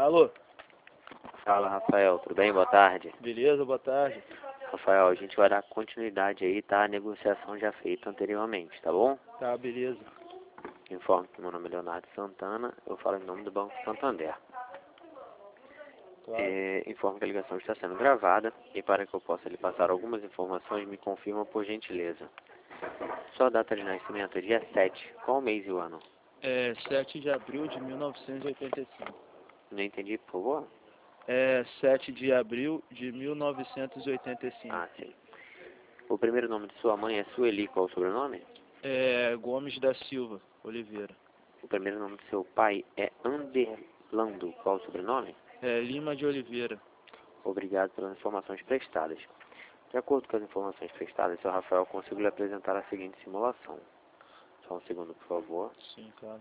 Alô? Fala, Rafael, tudo bem? Boa tarde. Beleza, boa tarde. Rafael, a gente vai dar continuidade aí, tá? A negociação já feita anteriormente, tá bom? Tá, beleza. Informo que meu nome é Leonardo Santana, eu falo em nome do Banco Santander. Claro. Informo que a ligação está sendo gravada e para que eu possa lhe passar algumas informações, me confirma por gentileza. Sua data de nascimento é dia 7, qual mês e o ano? 7 de abril de 1985. Não entendi, por favor? 7 de abril de 1985. Ah, sim. O primeiro nome de sua mãe é Sueli, qual o sobrenome? Gomes da Silva Oliveira. O primeiro nome de seu pai é Anderlando, qual o sobrenome? Lima de Oliveira. Obrigado pelas informações prestadas. De acordo com as informações prestadas, seu Rafael conseguiu lhe apresentar a seguinte simulação. Só um segundo, por favor. Sim, claro.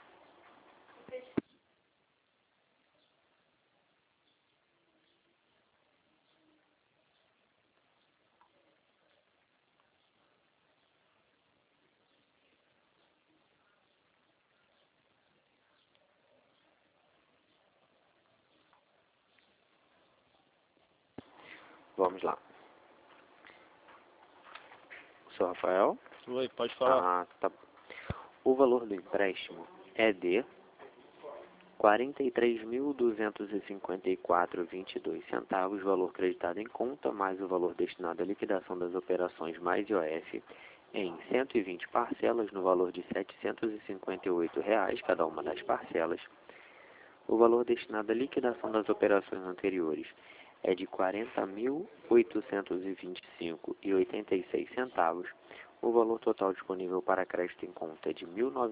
Vamos lá. Seu Rafael? Oi, pode falar. Tá. O valor do empréstimo é de R$ 43.254,22, valor creditado em conta, mais o valor destinado à liquidação das operações mais IOF, em 120 parcelas no valor de R$ 758, cada uma das parcelas. O valor destinado à liquidação das operações anteriores é de R$ 40.825,86. O valor total disponível para crédito em conta é de R$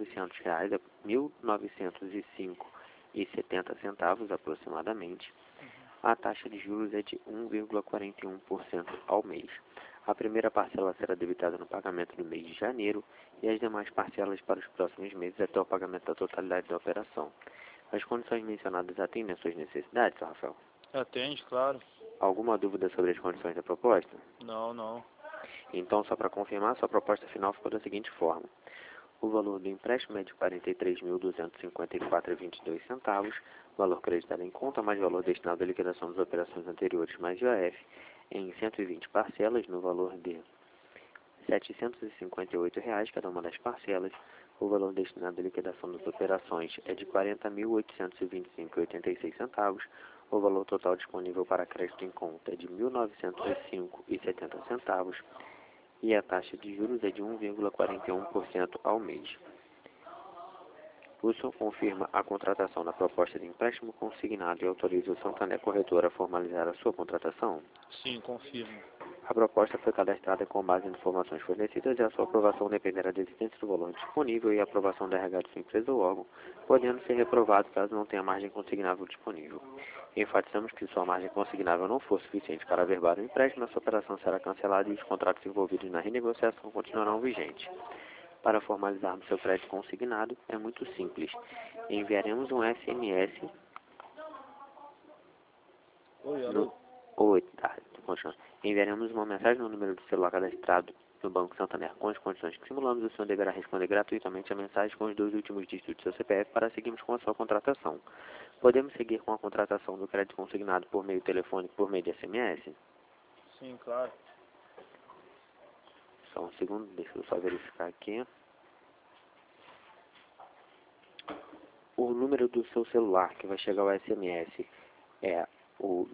1.905,70 aproximadamente. A taxa de juros é de 1,41% ao mês. A primeira parcela será debitada no pagamento do mês de janeiro e as demais parcelas para os próximos meses até o pagamento da totalidade da operação. As condições mencionadas atendem às suas necessidades, Rafael? Atende, claro. Alguma dúvida sobre as condições da proposta? Não. Então, só para confirmar, sua proposta final ficou da seguinte forma. O valor do empréstimo é de R$ 43.254,22, valor creditado em conta, mais valor destinado à liquidação das operações anteriores, mais IOF, em 120 parcelas, no valor de R$ 758, cada uma das parcelas. O valor destinado à liquidação das operações é de R$ 40.825,86. O valor total disponível para crédito em conta é de R$ 1.905,70 e a taxa de juros é de 1,41% ao mês. O senhor confirma a contratação da proposta de empréstimo consignado e autoriza o Santander Corretora a formalizar a sua contratação? Sim, confirmo. A proposta foi cadastrada com base em informações fornecidas e a sua aprovação dependerá da existência do valor disponível e a aprovação da RH de sua empresa ou órgão, podendo ser reprovado caso não tenha margem consignável disponível. Enfatizamos que se sua margem consignável não for suficiente para averbar o empréstimo, essa operação será cancelada e os contratos envolvidos na renegociação continuarão vigentes. Para formalizarmos seu crédito consignado, é muito simples. Enviaremos um SMS Oi, no... alô? Oi, tá, continuando. Enviaremos uma mensagem no número do celular cadastrado no Banco Santander com as condições que simulamos. O senhor deverá responder gratuitamente a mensagem com os 2 últimos dígitos do seu CPF para seguirmos com a sua contratação. Podemos seguir com a contratação do crédito consignado por meio telefônico, por meio de SMS? Sim, claro. Só um segundo, deixa eu só verificar aqui. O número do seu celular que vai chegar ao SMS é o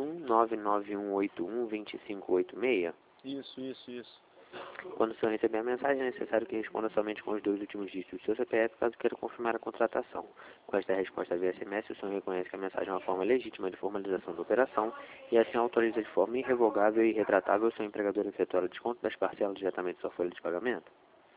21991812586. Isso. Quando o senhor receber a mensagem, é necessário que responda somente com os 2 últimos dígitos do seu CPF, caso queira confirmar a contratação. Com esta resposta via SMS, o senhor reconhece que a mensagem é uma forma legítima de formalização da operação e assim autoriza de forma irrevogável e irretratável o seu empregador a efetuar o desconto das parcelas diretamente da sua folha de pagamento.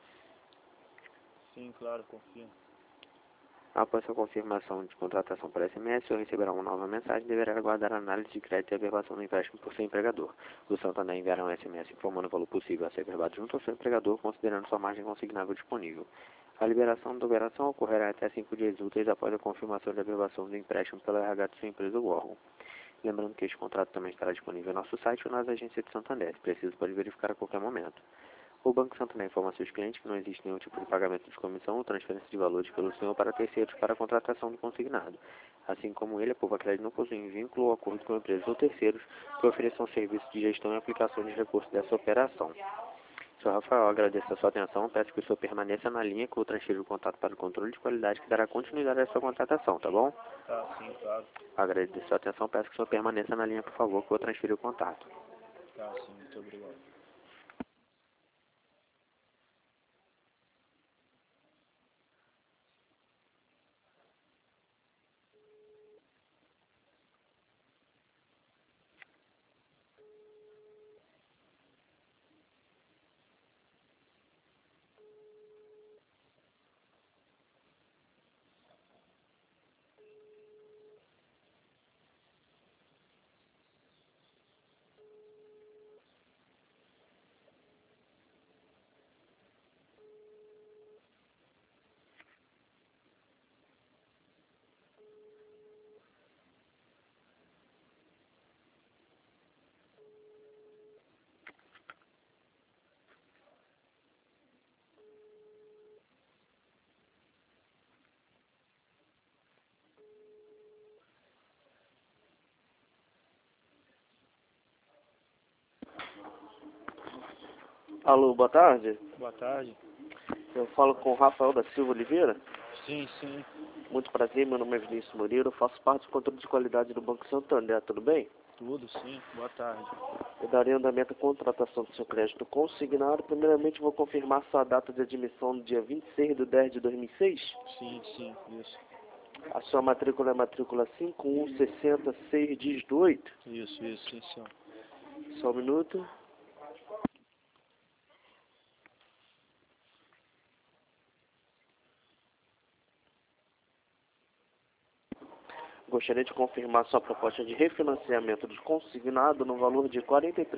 Sim, claro, confirmo. Após sua confirmação de contratação por SMS, o senhor receberá uma nova mensagem e deverá aguardar a análise de crédito e averbação do empréstimo por seu empregador. O Santander enviará um SMS informando o valor possível a ser averbado junto ao seu empregador, considerando sua margem consignável disponível. A liberação da operação ocorrerá até 5 dias úteis após a confirmação de averbação do empréstimo pela RH de sua empresa ou órgão. Lembrando que este contrato também estará disponível em nosso site ou nas agências de Santander. Se preciso, pode verificar a qualquer momento. O Banco Santander informa a seus clientes que não existe nenhum tipo de pagamento de comissão ou transferência de valores pelo senhor para terceiros para a contratação do consignado. Assim como ele, a Povacred não possui vínculo ou acordo com empresas ou terceiros que ofereçam serviços de gestão e aplicação de recursos dessa operação. Sr. Rafael, agradeço a sua atenção. Peço que o senhor permaneça na linha que eu transfiro o contato para o controle de qualidade que dará continuidade à sua contratação, tá bom? Tá, sim, claro. Agradeço a sua atenção. Peço que o senhor permaneça na linha, por favor, que eu transfiro o contato. Tá, sim, muito obrigado. Alô, boa tarde. Boa tarde. Eu falo com o Rafael da Silva Oliveira. Sim, sim. Muito prazer, meu nome é Vinícius Moreira. Eu faço parte do controle de qualidade do Banco Santander, tudo bem? Tudo, sim. Boa tarde. Eu darei andamento à contratação do seu crédito consignado. Primeiramente, vou confirmar sua data de admissão no dia 26/10/2006. Sim, sim, isso. A sua matrícula é a matrícula 51606, dígito 8. Isso, sim, senhor. Só um minuto. Gostaria de confirmar sua proposta de refinanciamento de consignado no valor de R$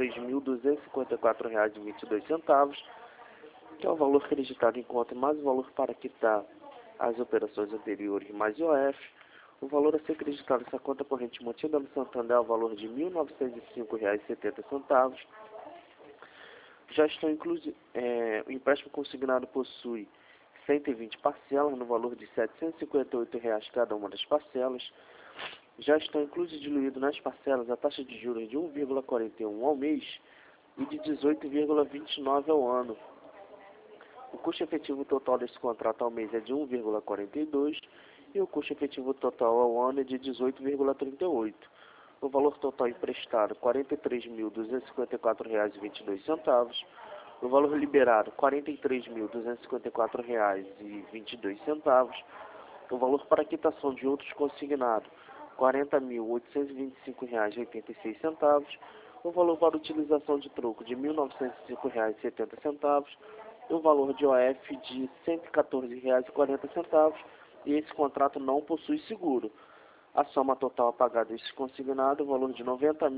43.254,22, que é o valor creditado em conta mais o valor para quitar as operações anteriores mais IOF. O valor a ser creditado nessa conta corrente mantida no Santander é o valor de R$ 1.905,70. Já estão inclusos, o empréstimo consignado possui 120 parcelas no valor de R$ 758 cada uma das parcelas. Já estão inclusos e diluídos nas parcelas a taxa de juros de 1,41 ao mês e de 18,29 ao ano. O custo efetivo total desse contrato ao mês é de 1,42 e o custo efetivo total ao ano é de 18,38. O valor total emprestado R$ 43.254,22. O valor liberado R$ 43.254,22. O valor para quitação de outros consignados R$ 40.825,86. O valor para utilização de troco de R$ 1.905,70. O valor de OF de R$ 114,40. E esse contrato não possui seguro. A soma total a pagar deste consignado é o valor de R$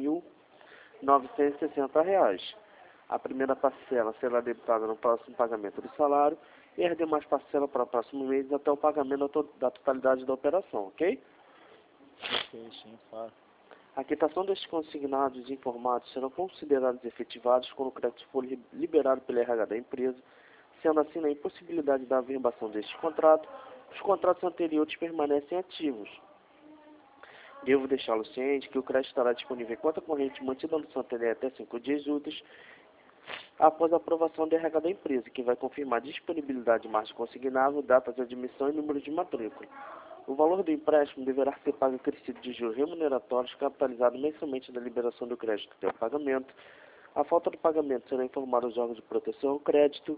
90.960. A primeira parcela será debitada no próximo pagamento do salário e as demais parcelas para o próximo mês até o pagamento da totalidade da operação, ok? Ok, sim, claro. A quitação destes consignados informados serão considerados efetivados quando o crédito for liberado pela RH da empresa. Sendo assim, na impossibilidade da averbação deste contrato, os contratos anteriores permanecem ativos. Devo deixá-lo ciente que o crédito estará disponível em conta corrente mantida no Santander até 5 dias úteis após a aprovação da RH da empresa, que vai confirmar a disponibilidade de margem consignável, data de admissão e número de matrícula. O valor do empréstimo deverá ser pago acrescido de juros remuneratórios capitalizado mensalmente da liberação do crédito até o pagamento. A falta do pagamento será informada aos órgãos de proteção ao crédito.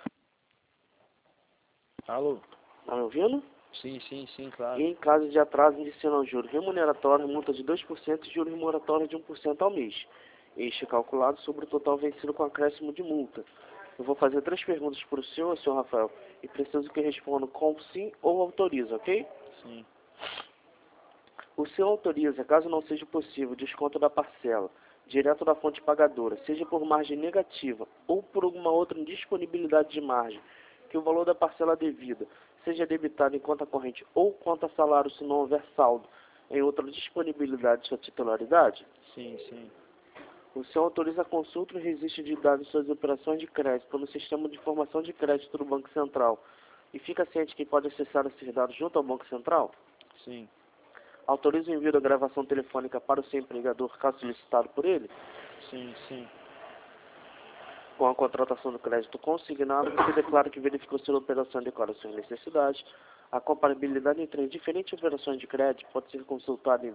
Alô? Está me ouvindo? Sim, claro. E em caso de atraso, adicionam juros remuneratórios, multa de 2% e juros remuneratórios de 1% ao mês. Este calculado sobre o total vencido com acréscimo de multa. Eu vou fazer 3 perguntas para o senhor Rafael, e preciso que responda com sim ou autoriza, ok? Sim. O senhor autoriza, caso não seja possível, desconto da parcela, direto da fonte pagadora, seja por margem negativa ou por alguma outra indisponibilidade de margem, que o valor da parcela devida seja debitado em conta corrente ou conta salário se não houver saldo em outra disponibilidade de sua titularidade? Sim. O senhor autoriza a consulta e registro de dados de suas operações de crédito no sistema de informação de crédito do Banco Central e fica ciente que pode acessar esses dados junto ao Banco Central? Sim. Autoriza o envio da gravação telefônica para o seu empregador caso solicitado por ele? Sim, sim. Com a contratação do crédito consignado, você declara que verificou se a operação adequada às suas necessidades. A comparabilidade entre as diferentes operações de crédito pode ser consultada em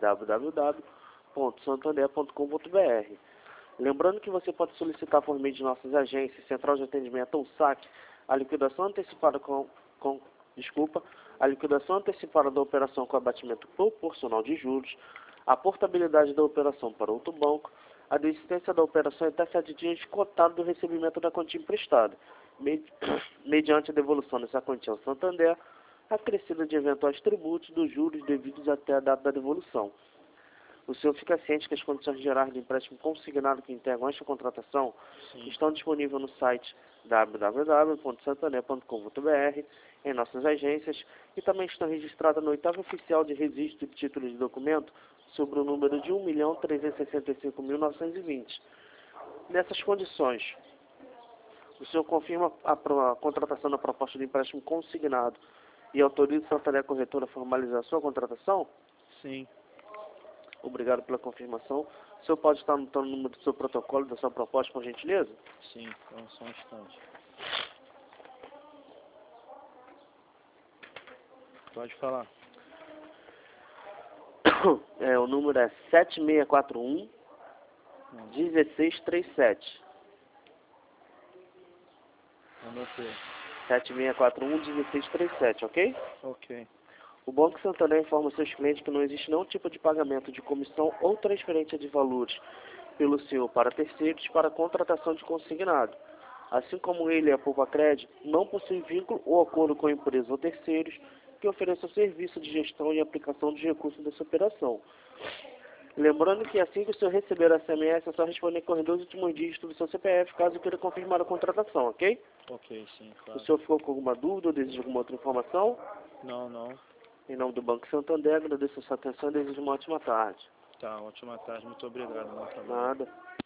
www.santander.com.br. Lembrando que você pode solicitar por meio de nossas agências, Central de Atendimento ou SAC, a liquidação antecipada a liquidação antecipada da operação com abatimento proporcional de juros, a portabilidade da operação para outro banco, a desistência da operação até 7 dias cotado do recebimento da quantia emprestada, mediante a devolução dessa quantia ao Santander, acrescida de eventuais tributos dos juros devidos até a data da devolução. O senhor fica ciente que as condições gerais do empréstimo consignado que integram esta contratação estão disponíveis no site www.santander.com.br, em nossas agências, e também estão registradas no oitavo oficial de registro de títulos de documento sobre o número de 1.365.920. Nessas condições, o senhor confirma a contratação da proposta de empréstimo consignado e autoriza a Santander Corretora a formalizar a sua contratação? Sim. Obrigado pela confirmação. O senhor pode estar anotando o número do seu protocolo, da sua proposta, por gentileza? Sim, então só um instante. Pode falar. O número é 7641-1637. Anotei. 7641-1637, ok? Ok. O Banco Santander informa seus clientes que não existe nenhum tipo de pagamento de comissão ou transferência de valores pelo senhor para terceiros para contratação de consignado. Assim como ele e a Poupa Crédito, não possui vínculo ou acordo com empresas ou terceiros que ofereçam serviço de gestão e aplicação dos recursos dessa operação. Lembrando que assim que o senhor receber a SMS, é só responder com os 2 últimos dígitos do seu CPF, caso queira confirmar a contratação, ok? Ok, sim, O claro. senhor ficou com alguma dúvida ou deseja alguma outra informação? Não, não. Em nome do Banco Santander, agradeço a sua atenção e desejo uma ótima tarde. Tá, ótima tarde. Muito obrigado. Bom trabalho. Nada.